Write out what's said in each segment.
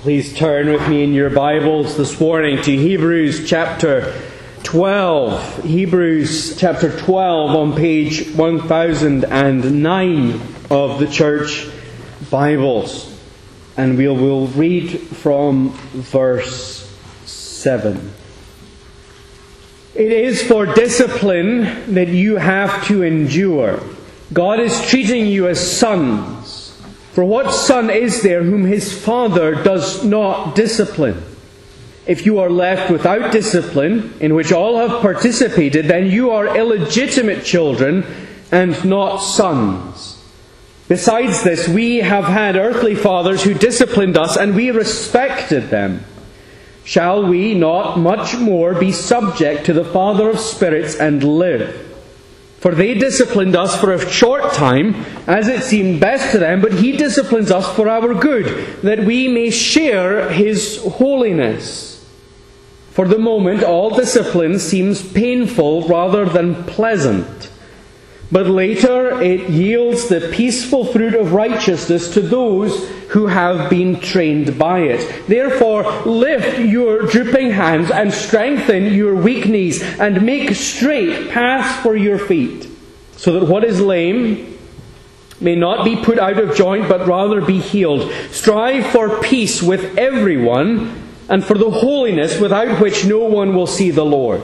Please turn with me in your Bibles this morning to Hebrews chapter 12. Hebrews chapter 12 on page 1009 of the Church Bibles. And we will read from verse 7. It is for discipline that you have to endure. God is treating you as sons. For what son is there whom his father does not discipline? If you are left without discipline, in which all have participated, then you are illegitimate children and not sons. Besides this, we have had earthly fathers who disciplined us, and we respected them. Shall we not much more be subject to the Father of spirits and live? For they disciplined us for a short time, as it seemed best to them, but He disciplines us for our good, that we may share His holiness. For the moment, all discipline seems painful rather than pleasant. But later it yields the peaceful fruit of righteousness to those who have been trained by it. Therefore, lift your drooping hands and strengthen your weak knees, and make straight paths for your feet, so that what is lame may not be put out of joint, but rather be healed. Strive for peace with everyone, and for the holiness without which no one will see the Lord.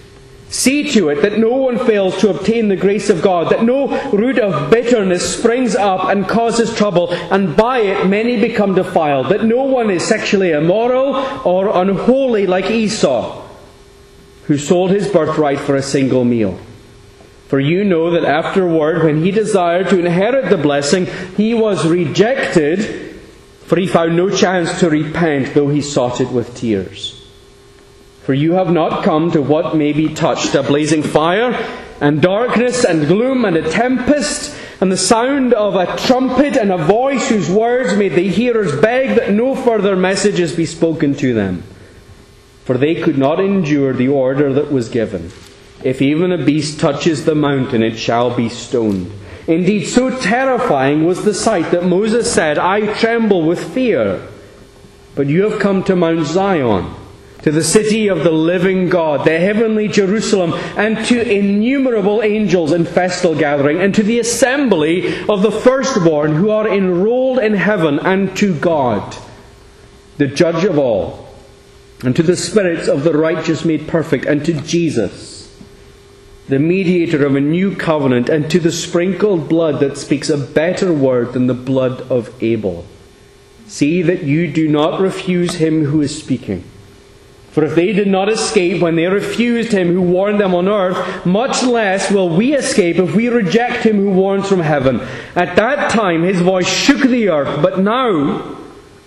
See to it that no one fails to obtain the grace of God, that no root of bitterness springs up and causes trouble, and by it many become defiled, that no one is sexually immoral or unholy like Esau, who sold his birthright for a single meal. For you know that afterward, when he desired to inherit the blessing, he was rejected, for he found no chance to repent, though he sought it with tears. For you have not come to what may be touched, a blazing fire, and darkness, and gloom, and a tempest, and the sound of a trumpet, and a voice whose words made the hearers beg that no further messages be spoken to them. For they could not endure the order that was given. If even a beast touches the mountain, it shall be stoned. Indeed, so terrifying was the sight that Moses said, I tremble with fear. But you have come to Mount Zion, to the city of the living God, the heavenly Jerusalem, and to innumerable angels in festal gathering, and to the assembly of the firstborn who are enrolled in heaven, and to God, the judge of all, and to the spirits of the righteous made perfect, and to Jesus, the mediator of a new covenant, and to the sprinkled blood that speaks a better word than the blood of Abel. See that you do not refuse him who is speaking. For if they did not escape when they refused him who warned them on earth, much less will we escape if we reject him who warns from heaven. At that time his voice shook the earth, but now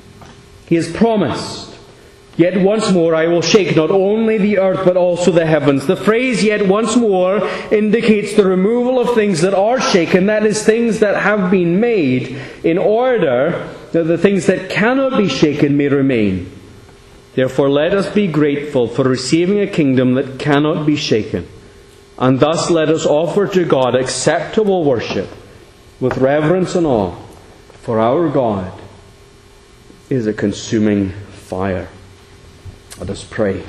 he has promised, yet once more I will shake not only the earth but also the heavens. The phrase yet once more indicates the removal of things that are shaken, that is, things that have been made, in order that the things that cannot be shaken may remain. Therefore let us be grateful for receiving a kingdom that cannot be shaken, and thus let us offer to God acceptable worship with reverence and awe, for our God is a consuming fire. Let us pray.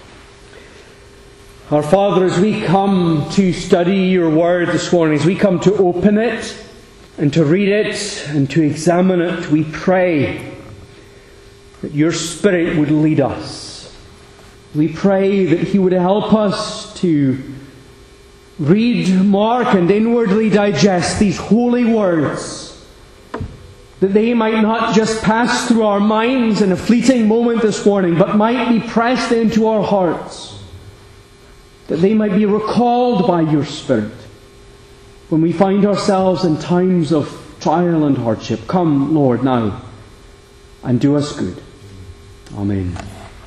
Our Father, as we come to study your word this morning, as we come to open it and to read it and to examine it, we pray that your Spirit would lead us. We pray that He would help us to read, mark, and inwardly digest these holy words, that they might not just pass through our minds in a fleeting moment this morning, but might be pressed into our hearts, that they might be recalled by your Spirit when we find ourselves in times of trial and hardship. Come, Lord, now, and do us good. Amen.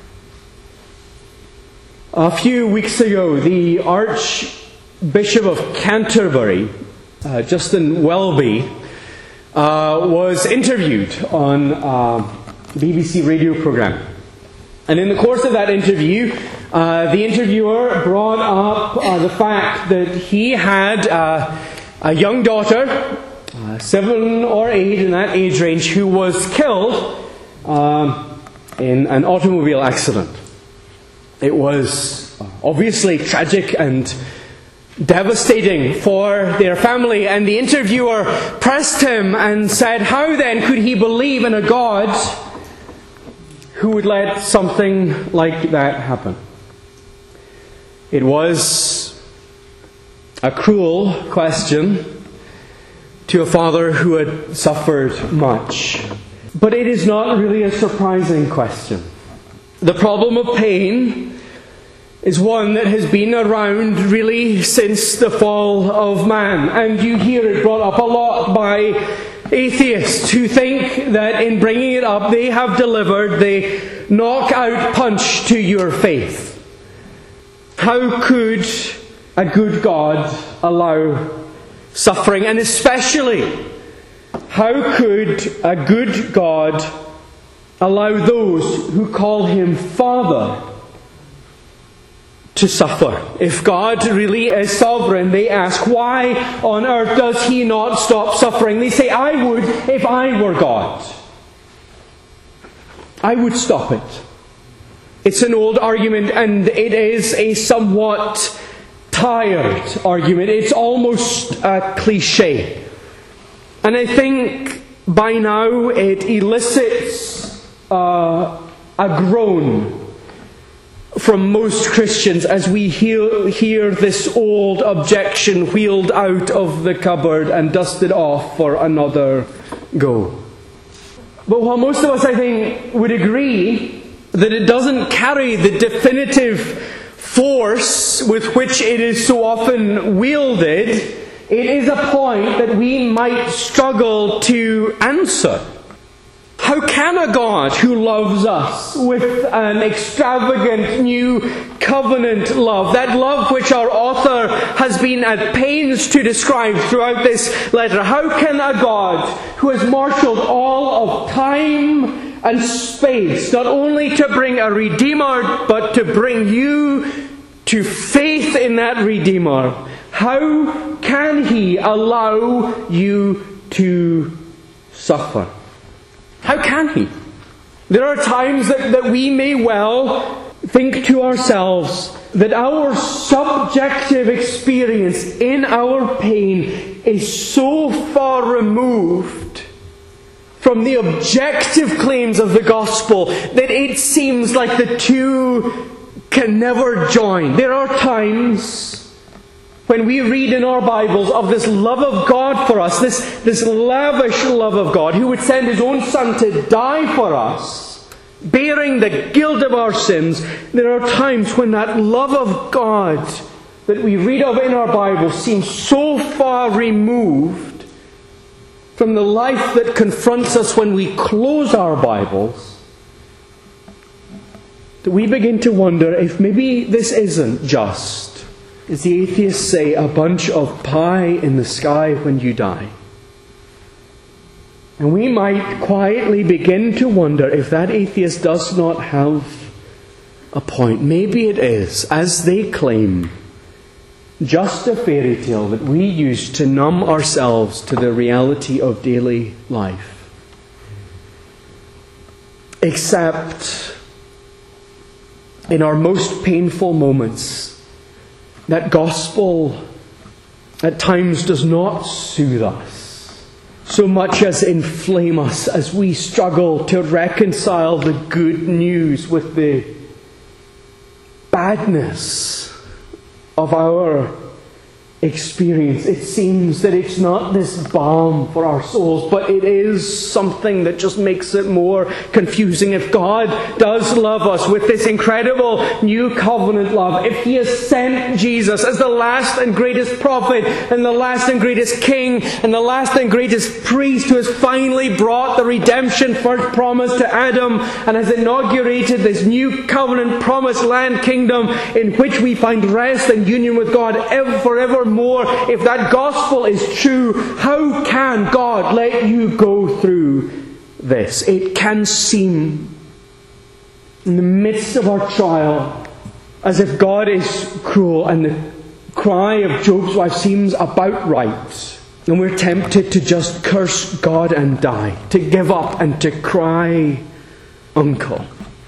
A few weeks ago, the Archbishop of Canterbury, Justin Welby, was interviewed on a BBC radio programme. And in the course of that interview, the interviewer brought up the fact that he had a young daughter, 7 or 8 in that age range, who was killed in an automobile accident. It was obviously tragic and devastating for their family, and the interviewer pressed him and said, how then could he believe in a God who would let something like that happen? It was a cruel question to a father who had suffered much. But it is not really a surprising question. The problem of pain is one that has been around really since the fall of man. And you hear it brought up a lot by atheists who think that in bringing it up they have delivered the knockout punch to your faith. How could a good God allow suffering? And especially, how could a good God allow those who call Him Father to suffer? If God really is sovereign, they ask, why on earth does He not stop suffering? They say, I would if I were God. I would stop it. It's an old argument, and it is a somewhat tired argument. It's almost a cliche. And I think by now it elicits a groan from most Christians as we hear this old objection wheeled out of the cupboard and dusted off for another go. But while most of us, I think, would agree that it doesn't carry the definitive force with which it is so often wielded, it is a point that we might struggle to answer. How can a God who loves us with an extravagant new covenant love, that love which our author has been at pains to describe throughout this letter, how can a God who has marshalled all of time and space, not only to bring a Redeemer, but to bring you to faith in that Redeemer, how can He allow you to suffer? How can He? There are times that we may well think to ourselves that our subjective experience in our pain is so far removed from the objective claims of the gospel that it seems like the two can never join. There are times when we read in our Bibles of this love of God for us, this lavish love of God, who would send His own Son to die for us, bearing the guilt of our sins. There are times when that love of God that we read of in our Bible seems so far removed from the life that confronts us when we close our Bibles, that we begin to wonder if maybe this isn't just, as the atheists say, a bunch of pie in the sky when you die. And we might quietly begin to wonder if that atheist does not have a point. Maybe it is, as they claim, just a fairy tale that we use to numb ourselves to the reality of daily life. Except in our most painful moments, that gospel at times does not soothe us so much as inflame us as we struggle to reconcile the good news with the badness of our experience. It seems that it's not this balm for our souls, but it is something that just makes it more confusing. If God does love us with this incredible new covenant love, if He has sent Jesus as the last and greatest prophet and the last and greatest king and the last and greatest priest who has finally brought the redemption first promised to Adam and has inaugurated this new covenant promised land kingdom in which we find rest and union with God forevermore, if that gospel is true, how can God let you go through this? It can seem, in the midst of our trial, as if God is cruel, and the cry of Job's wife seems about right. And we're tempted to just curse God and die, to give up and to cry uncle.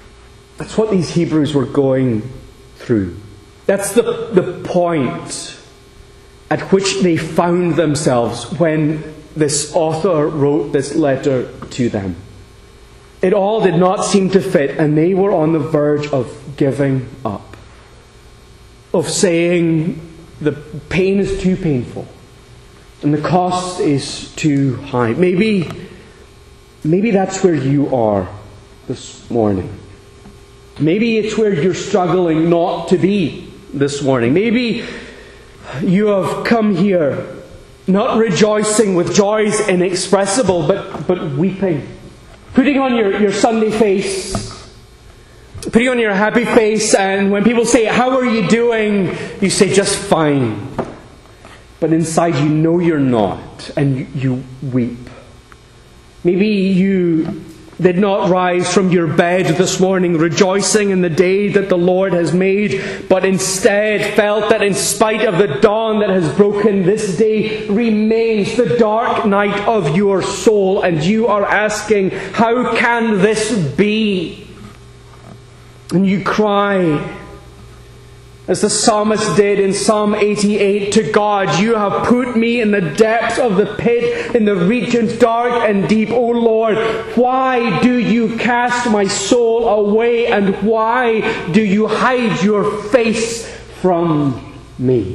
That's what these Hebrews were going through. That's the point at which they found themselves when this author wrote this letter to them. It all did not seem to fit, and they were on the verge of giving up. Of saying the pain is too painful and the cost is too high. Maybe that's where you are this morning. Maybe it's where you're struggling not to be this morning. Maybe you have come here not rejoicing with joys inexpressible, but weeping. Putting on your Sunday face, putting on your happy face, and when people say, "How are you doing?" you say, "Just fine." But inside you know you're not, and you weep. Maybe you did not rise from your bed this morning rejoicing in the day that the Lord has made, but instead felt that in spite of the dawn that has broken, this day remains the dark night of your soul, and you are asking, "How can this be?" And you cry, as the psalmist did in Psalm 88, to God, "You have put me in the depths of the pit, in the regions dark and deep. O Lord, why do you cast my soul away, and why do you hide your face from me?"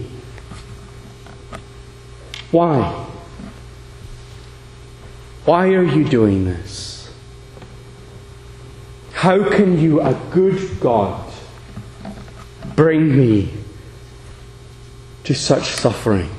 Why? Why are you doing this? How can you, a good God, bring me to such suffering?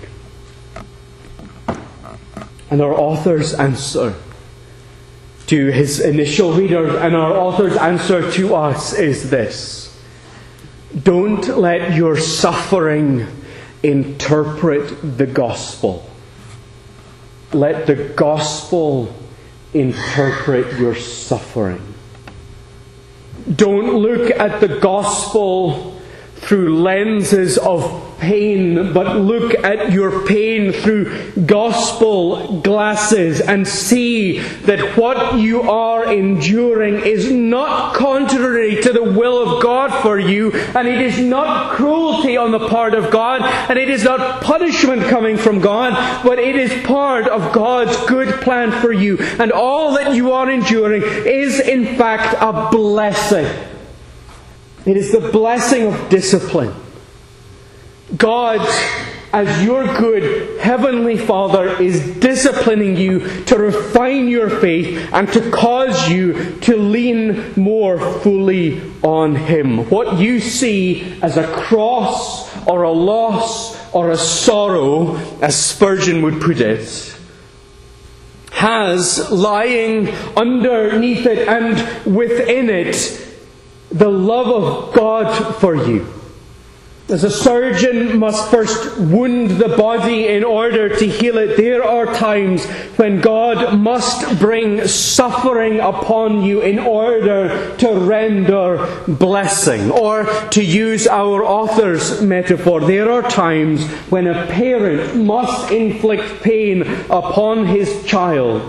And our author's answer to his initial readers and our author's answer to us is this: don't let your suffering interpret the gospel. Let the gospel interpret your suffering. Don't look at the gospel through lenses of pain, but look at your pain through gospel glasses and see that what you are enduring is not contrary to the will of God for you, and it is not cruelty on the part of God, and it is not punishment coming from God, but it is part of God's good plan for you. And all that you are enduring is in fact a blessing. It is the blessing of discipline. God, as your good Heavenly Father, is disciplining you to refine your faith and to cause you to lean more fully on Him. What you see as a cross or a loss or a sorrow, as Spurgeon would put it, has lying underneath it and within it the love of God for you. As a surgeon must first wound the body in order to heal it, there are times when God must bring suffering upon you in order to render blessing. Or to use our author's metaphor, there are times when a parent must inflict pain upon his child,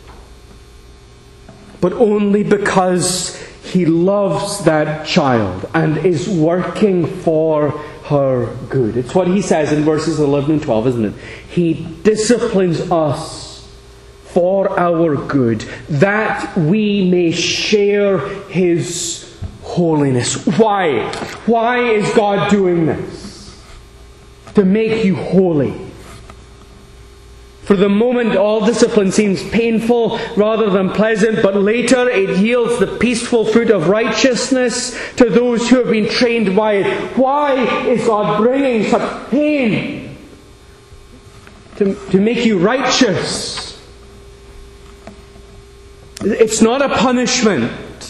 but only because He loves that child and is working for her good. It's what he says in verses 11 and 12, isn't it? He disciplines us for our good, that we may share His holiness. Why? Why is God doing this? To make you holy. For the moment, all discipline seems painful rather than pleasant, but later it yields the peaceful fruit of righteousness to those who have been trained by it. Why is God bringing such pain? To make you righteous. It's not a punishment.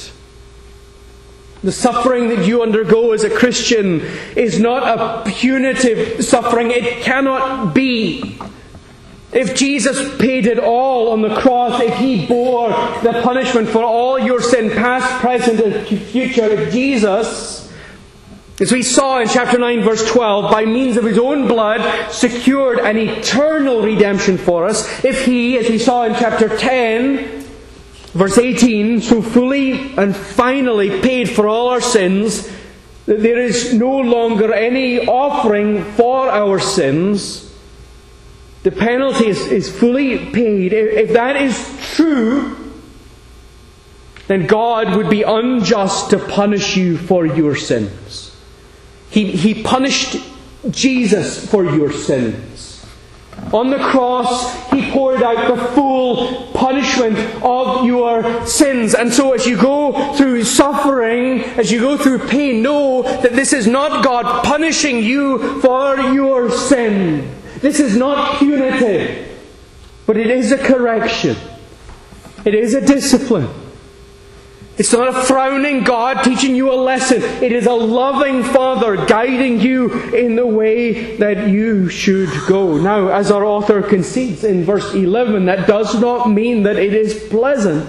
The suffering that you undergo as a Christian is not a punitive suffering. It cannot be. If Jesus paid it all on the cross, if He bore the punishment for all your sin, past, present, and future, if Jesus, as we saw in chapter 9, verse 12, by means of His own blood, secured an eternal redemption for us, if He, as we saw in chapter 10, Verse 18, so fully and finally paid for all our sins, that there is no longer any offering for our sins. The penalty is fully paid. If that is true, then God would be unjust to punish you for your sins. He punished Jesus for your sins. On the cross, He poured out the full punishment of your sins. And so as you go through suffering, as you go through pain, know that this is not God punishing you for your sin. This is not punitive, but it is a correction. It is a discipline. It's not a frowning God teaching you a lesson. It is a loving Father guiding you in the way that you should go. Now, as our author concedes in verse 11, that does not mean that it is pleasant.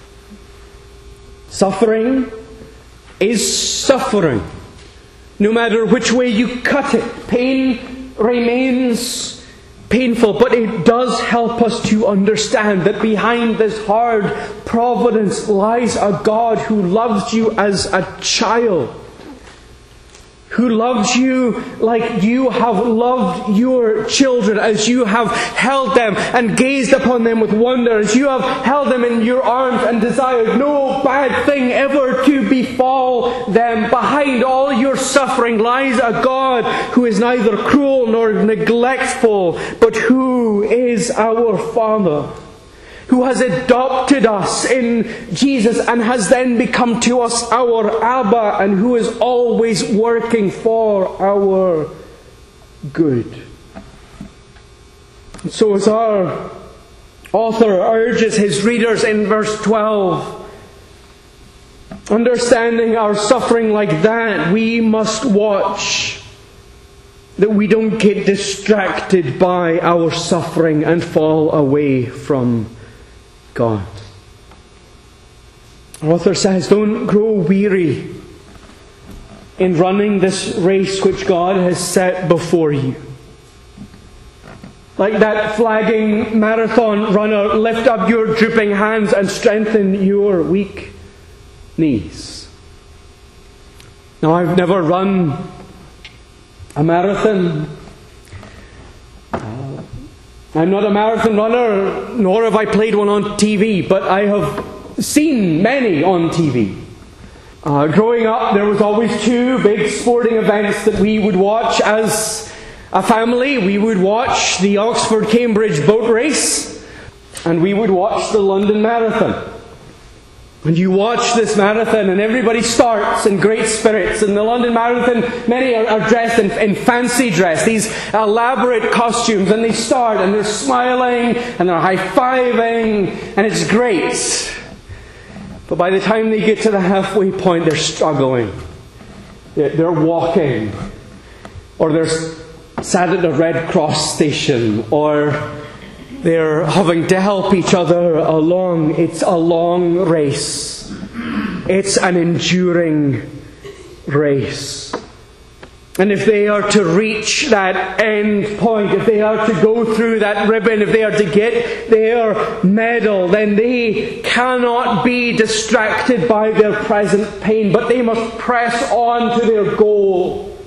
Suffering is suffering, no matter which way you cut it. Pain remains painful, but it does help us to understand that behind this hard providence lies a God who loves you as a child, who loves you like you have loved your children, as you have held them and gazed upon them with wonder, as you have held them in your arms and desired no bad thing ever to befall them. Behind all your suffering lies a God who is neither cruel nor neglectful, but who is our Father, who has adopted us in Jesus and has then become to us our Abba, and who is always working for our good. And so as our author urges his readers in verse 12, understanding our suffering like that, we must watch that we don't get distracted by our suffering and fall away from God. Our author says, don't grow weary in running this race which God has set before you. Like that flagging marathon runner, lift up your drooping hands and strengthen your weak knees. Now, I've never run a marathon. I'm not a marathon runner, nor have I played one on TV, but I have seen many on TV. Growing up, there was always two big sporting events that we would watch as a family. We would watch the Oxford-Cambridge boat race, and we would watch the London Marathon. And you watch this marathon and everybody starts in great spirits. In the London Marathon, many are dressed in fancy dress, these elaborate costumes, and they start and they're smiling and they're high-fiving, and it's great. But by the time they get to the halfway point, they're struggling. They're walking, or they're sat at a Red Cross station, or they're having to help each other along. It's a long race. It's an enduring race. And if they are to reach that end point, if they are to go through that ribbon, if they are to get their medal, then they cannot be distracted by their present pain, but they must press on to their goal.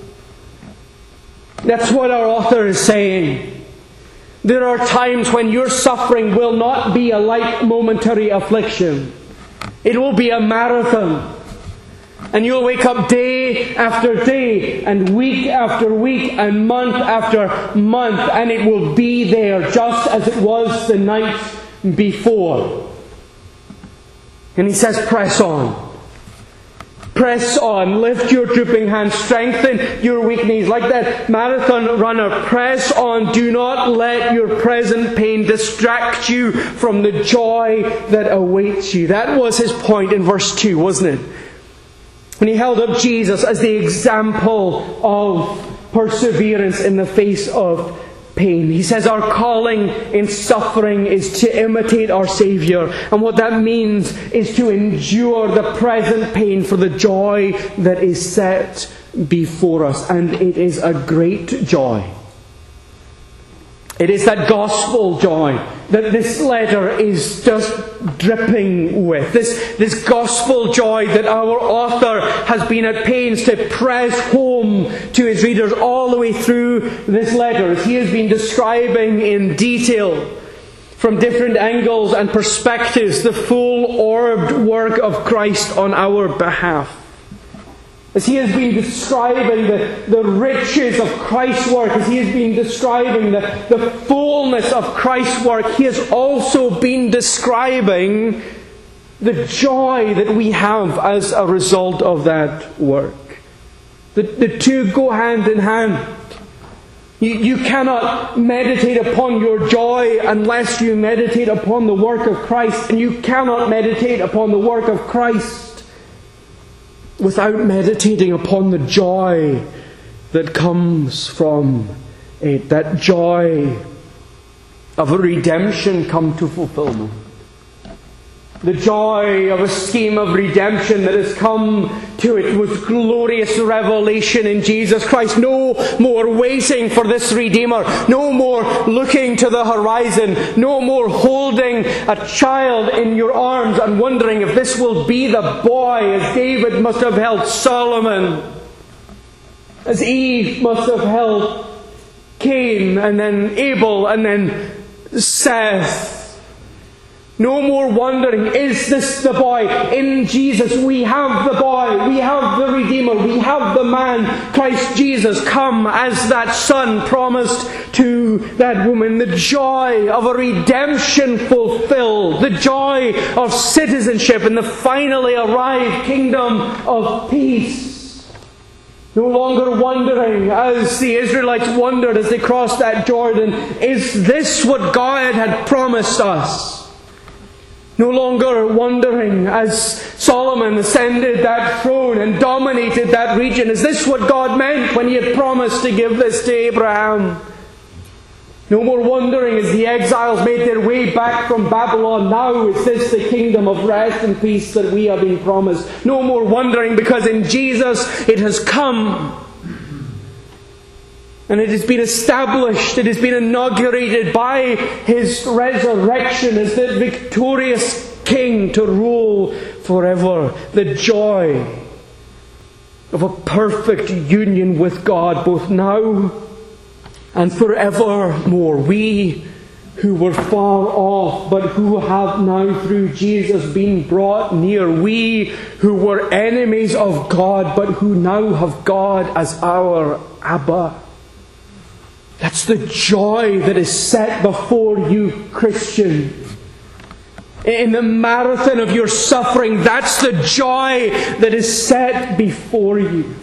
That's what our author is saying. There are times when your suffering will not be a light momentary affliction. It will be a marathon. And you'll wake up day after day, and week after week, and month after month, and it will be there just as it was the night before. And he says, press on. Press on, lift your drooping hands, strengthen your weak knees. Like that marathon runner, press on. Do not let your present pain distract you from the joy that awaits you. That was his point in verse 2, wasn't it? When he held up Jesus as the example of perseverance in the face of pain. He says our calling in suffering is to imitate our Saviour. And what that means is to endure the present pain for the joy that is set before us. And it is a great joy. It is that gospel joy that this letter is just dripping with. This gospel joy that our author has been at pains to press home to his readers all the way through this letter, as he has been describing in detail, from different angles and perspectives, the full-orbed work of Christ on our behalf. As he has been describing the riches of Christ's work, as he has been describing the fullness of Christ's work, he has also been describing the joy that we have as a result of that work. The two go hand in hand. You cannot meditate upon your joy unless you meditate upon the work of Christ, and you cannot meditate upon the work of Christ without meditating upon the joy that comes from it, that joy of a redemption come to fulfillment. The joy of a scheme of redemption that has come to it with glorious revelation in Jesus Christ. No more waiting for this Redeemer. No more looking to the horizon. No more holding a child in your arms and wondering if this will be the boy, as David must have held Solomon, as Eve must have held Cain, and then Abel, and then Seth. No more wondering, is this the boy? In Jesus we have the boy, we have the Redeemer, we have the man, Christ Jesus, come as that Son promised to that woman. The joy of a redemption fulfilled, the joy of citizenship in the finally arrived kingdom of peace. No longer wondering, as the Israelites wondered as they crossed that Jordan, is this what God had promised us? No longer wondering, as Solomon ascended that throne and dominated that region, is this what God meant when he had promised to give this to Abraham? No more wondering as the exiles made their way back from Babylon, now is this the kingdom of rest and peace that we have been promised? No more wondering, because in Jesus it has come. And it has been established, it has been inaugurated by his resurrection as the victorious King to rule forever. The joy of a perfect union with God, both now and forevermore. We who were far off, but who have now through Jesus been brought near. We who were enemies of God, but who now have God as our Abba. That's the joy that is set before you, Christian. In the marathon of your suffering, that's the joy that is set before you.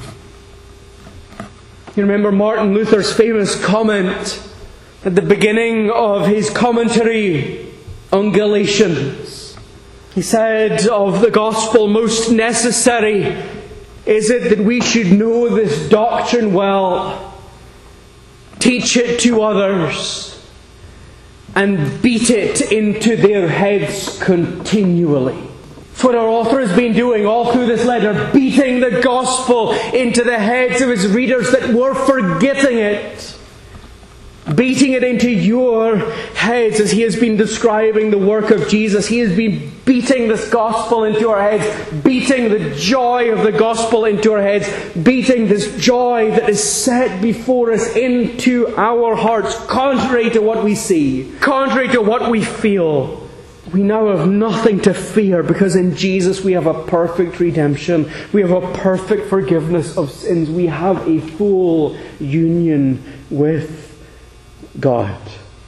You remember Martin Luther's famous comment at the beginning of his commentary on Galatians. He said of the gospel, most necessary is it that we should know this doctrine well, teach it to others, and beat it into their heads continually. That's what our author has been doing all through this letter, beating the gospel into the heads of his readers that were forgetting it. Beating it into your heads as he has been describing the work of Jesus. He has been beating this gospel into our heads, beating the joy of the gospel into our heads, beating this joy that is set before us into our hearts, contrary to what we see, contrary to what we feel. We now have nothing to fear because in Jesus we have a perfect redemption. We have a perfect forgiveness of sins. We have a full union with God.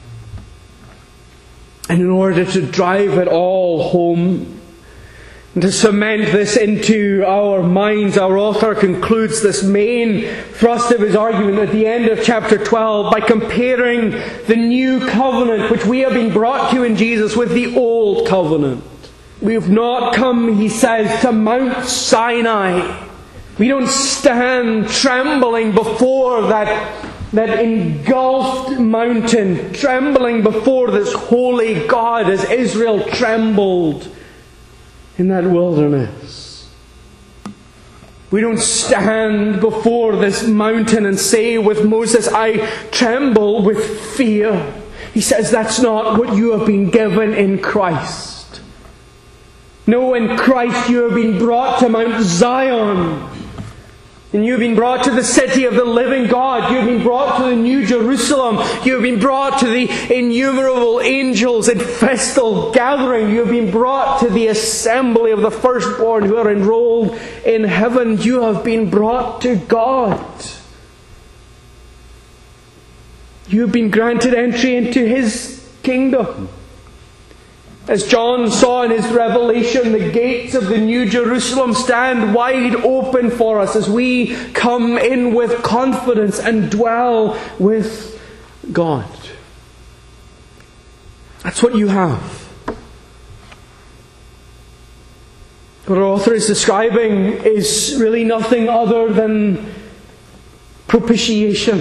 And in order to drive it all home, and to cement this into our minds, our author concludes this main thrust of his argument at the end of chapter 12 by comparing the new covenant which we have been brought to in Jesus with the old covenant. We have not come, he says, to Mount Sinai. We don't stand trembling before that engulfed mountain, trembling before this holy God as Israel trembled in that wilderness. We don't stand before this mountain and say with Moses, I tremble with fear. He says that's not what you have been given in Christ. No, in Christ you have been brought to Mount Zion. And you have been brought to the city of the living God. You have been brought to the New Jerusalem. You have been brought to the innumerable angels in festal gathering. You have been brought to the assembly of the firstborn who are enrolled in heaven. You have been brought to God. You have been granted entry into His kingdom. As John saw in his revelation, the gates of the New Jerusalem stand wide open for us as we come in with confidence and dwell with God. That's what you have. What our author is describing is really nothing other than propitiation.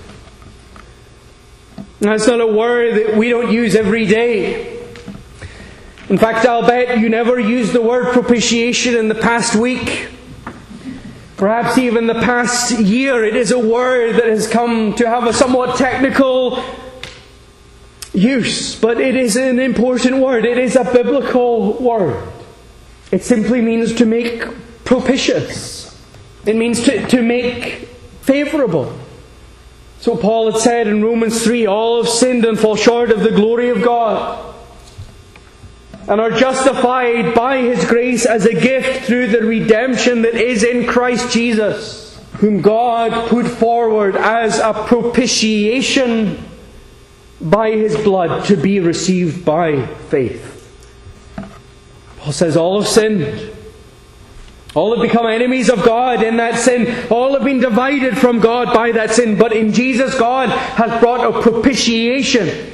And that's not a word that we don't use every day. In fact, I'll bet you never used the word propitiation in the past week. Perhaps even the past year. It is a word that has come to have a somewhat technical use. But it is an important word. It is a biblical word. It simply means to make propitious. It means to make favourable. So Paul had said in Romans 3, all have sinned and fall short of the glory of God, and are justified by His grace as a gift through the redemption that is in Christ Jesus, whom God put forward as a propitiation by His blood to be received by faith. Paul says all have sinned. All have become enemies of God in that sin. All have been divided from God by that sin. But in Jesus, God has brought a propitiation.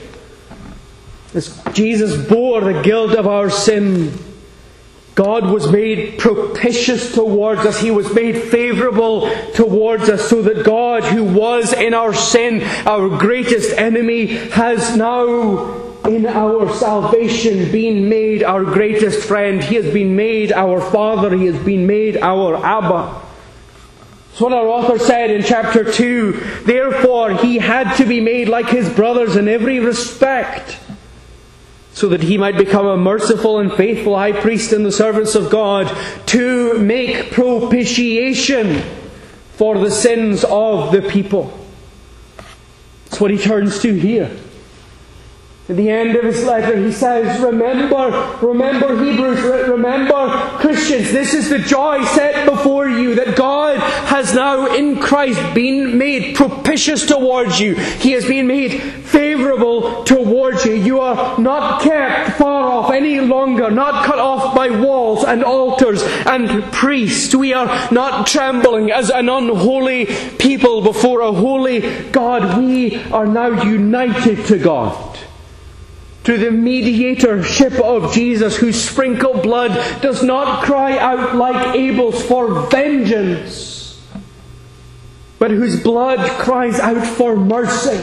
As Jesus bore the guilt of our sin, God was made propitious towards us. He was made favourable towards us, so that God, who was in our sin our greatest enemy, has now in our salvation been made our greatest friend. He has been made our Father. He has been made our Abba. That's what our author said in chapter 2. Therefore, He had to be made like His brothers in every respect, so that He might become a merciful and faithful high priest in the servants of God, to make propitiation for the sins of the people. That's what he turns to here. At the end of his letter he says, remember Hebrews, remember Christians, this is the joy set before you, that God has now in Christ been made propitious towards you. He has been made favourable towards you. You are not kept far off any longer, not cut off by walls and altars and priests. We are not trembling as an unholy people before a holy God. We are now united to God through the mediatorship of Jesus, whose sprinkled blood does not cry out like Abel's for vengeance, but whose blood cries out for mercy,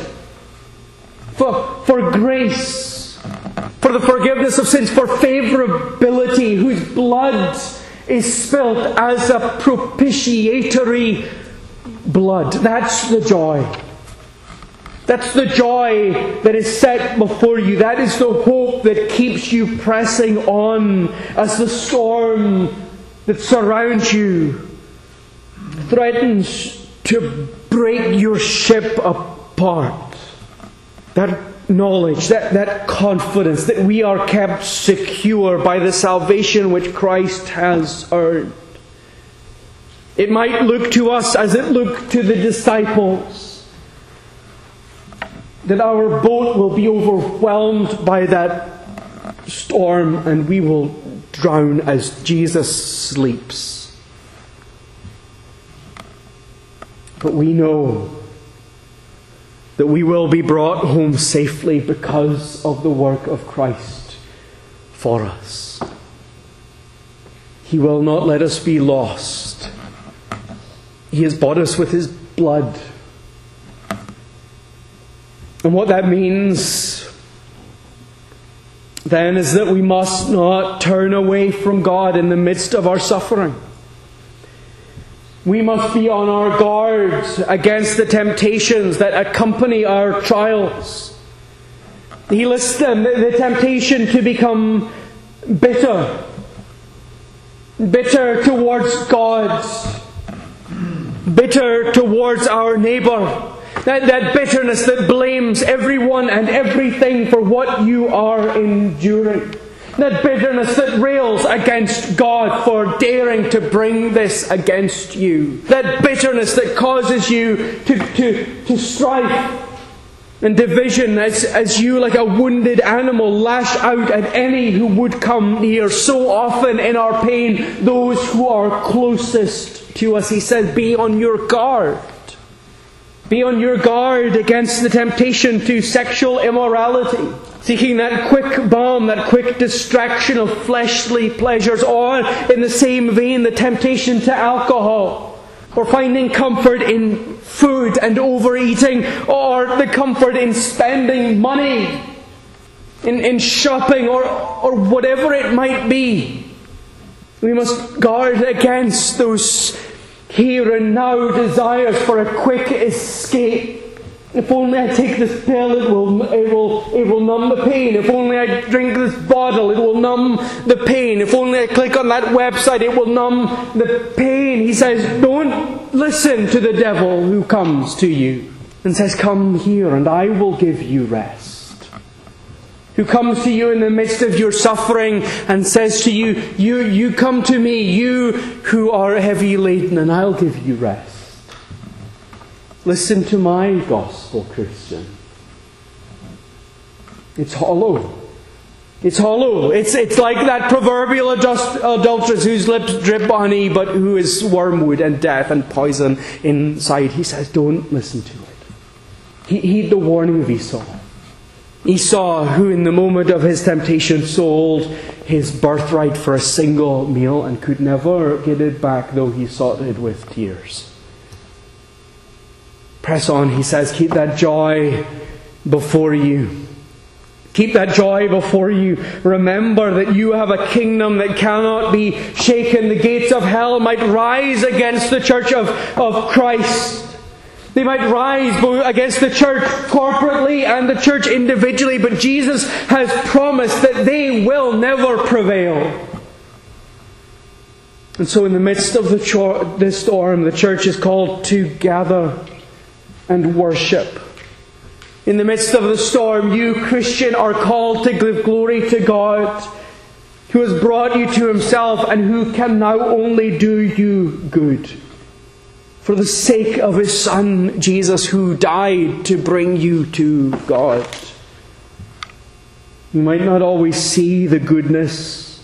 for grace, for the forgiveness of sins, for favourability, whose blood is spilt as a propitiatory blood. That's the joy. That's the joy that is set before you. That is the hope that keeps you pressing on as the storm that surrounds you threatens to break your ship apart. That knowledge, that confidence that we are kept secure by the salvation which Christ has earned. It might look to us as it looked to the disciples, that our boat will be overwhelmed by that storm and we will drown as Jesus sleeps. But we know that we will be brought home safely because of the work of Christ for us. He will not let us be lost. He has bought us with His blood. And what that means then is that we must not turn away from God in the midst of our suffering. We must be on our guard against the temptations that accompany our trials. He lists them: the temptation to become bitter, bitter towards God, bitter towards our neighbour. That bitterness that blames everyone and everything for what you are enduring. That bitterness that rails against God for daring to bring this against you. That bitterness that causes you to strife and division as you, like a wounded animal, lash out at any who would come near. So often in our pain, those who are closest to us, he says, be on your guard. Be on your guard against the temptation to sexual immorality, seeking that quick balm, that quick distraction of fleshly pleasures, or in the same vein, the temptation to alcohol, or finding comfort in food and overeating, or the comfort in spending money, in shopping, or whatever it might be. We must guard against those here and now desires for a quick escape. If only I take this pill, it will numb the pain. If only I drink this bottle, it will numb the pain. If only I click on that website, it will numb the pain. He says, don't listen to the devil who comes to you and says, come here and I will give you rest. Who comes to you in the midst of your suffering and says to you, you come to me, you who are heavy laden, and I'll give you rest. Listen to my gospel, Christian. It's hollow. It's hollow. It's like that proverbial adulteress whose lips drip honey, but who is wormwood and death and poison inside. He says, don't listen to it. Heed the warning of Esau. Esau, who in the moment of his temptation sold his birthright for a single meal and could never get it back, though he sought it with tears. Press on, he says, keep that joy before you. Keep that joy before you. Remember that you have a kingdom that cannot be shaken. The gates of hell might rise against the church of Christ. They might rise against the church corporately and the church individually, but Jesus has promised that they will never prevail. And so in the midst of the storm, the church is called to gather and worship. In the midst of the storm, you, Christian, are called to give glory to God, who has brought you to Himself and who can now only do you good. For the sake of His Son, Jesus, who died to bring you to God. We might not always see the goodness.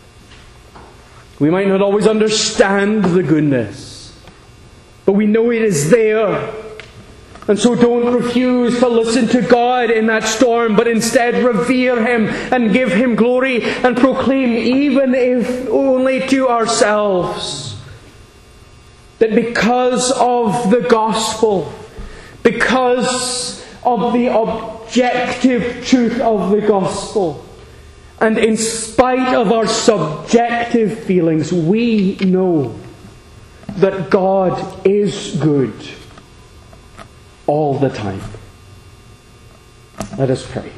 We might not always understand the goodness. But we know it is there. And so don't refuse to listen to God in that storm, but instead revere Him and give Him glory and proclaim, even if only to ourselves, that because of the gospel, because of the objective truth of the gospel, and in spite of our subjective feelings, we know that God is good all the time. Let us pray.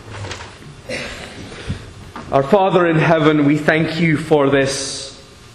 Our Father in heaven, we thank You for this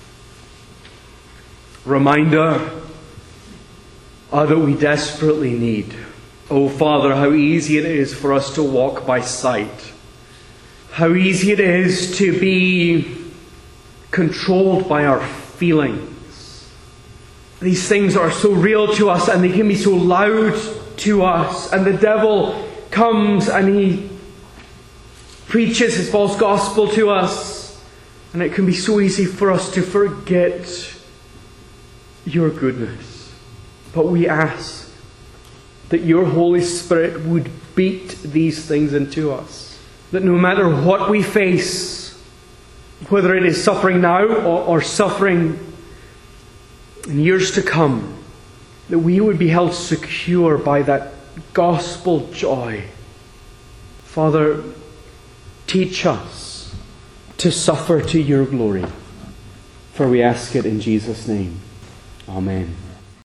reminder that we desperately need. Oh Father, how easy it is for us to walk by sight. How easy it is to be controlled by our feelings. These things are so real to us and they can be so loud to us. And the devil comes and he preaches his false gospel to us. And it can be so easy for us to forget Your goodness. But we ask that Your Holy Spirit would beat these things into us. That no matter what we face, whether it is suffering now or suffering in years to come, that we would be held secure by that gospel joy. Father, teach us to suffer to Your glory. For we ask it in Jesus' name. Amen.